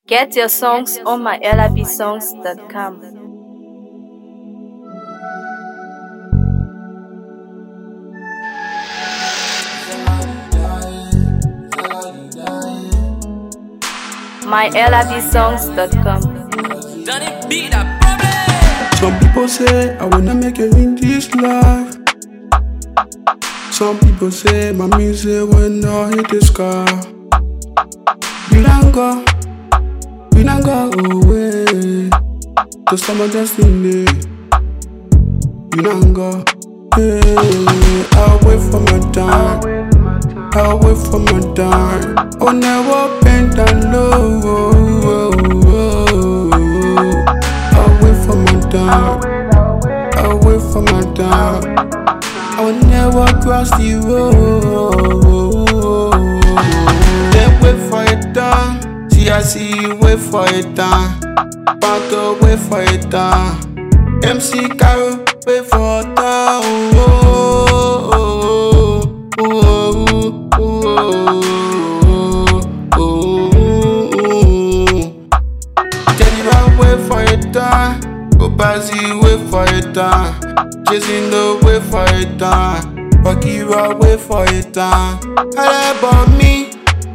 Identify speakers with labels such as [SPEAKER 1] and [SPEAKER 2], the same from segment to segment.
[SPEAKER 1] Get your songs on mylabsongs.com. mylabsongs.com.
[SPEAKER 2] Some people say I wanna make it in this life. Some people say my music will not hit the sky. We don't go away. To some of destiny. We don't go. Hey, I'll wait for my time. I'll wait for my time. I'll never bend down low. I'll wait for my time. I'll wait for my time. I will never cross the road. Then wait for it done. See, I see you wait for it done. Panto wait for it done. MC Caro wait for it done. Jennifer wait for it done. Obazi wait for it done. Chasing the way for it done. Bakira wait for it done. All about me.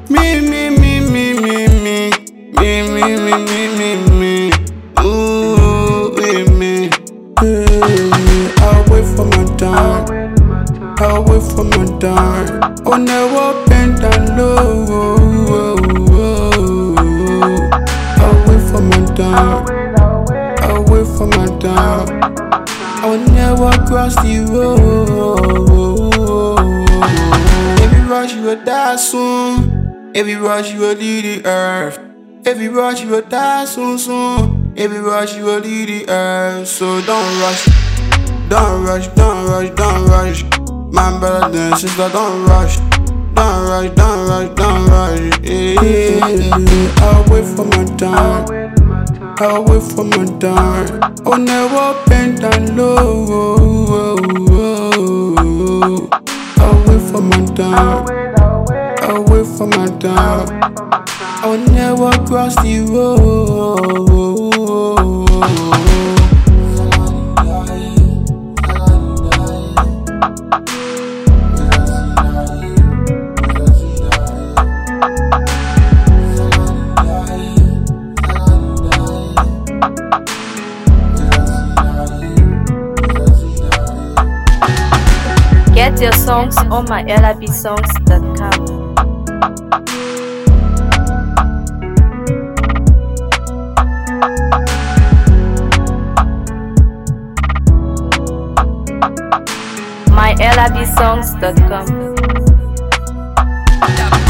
[SPEAKER 2] Ooh, me. Hey, I'll wait for my time. I'll wait for my time. I'll never bend down low. I'll wait for my time. I'll wait for my time. I will never cross the road. Every rush you will die soon. Every rush you will leave the earth. Every rush you will die soon. Every rush you will leave the earth. So don't rush. My brother and sister, don't rush. Don't rush. Yeah. I'll wait for my time. I'll wait for my time. I'll never bend down low. I'll wait for my time. I'll wait for my time. I will never cross the road.
[SPEAKER 1] Get your songs on mylabsongs.com. mylabsongs.com.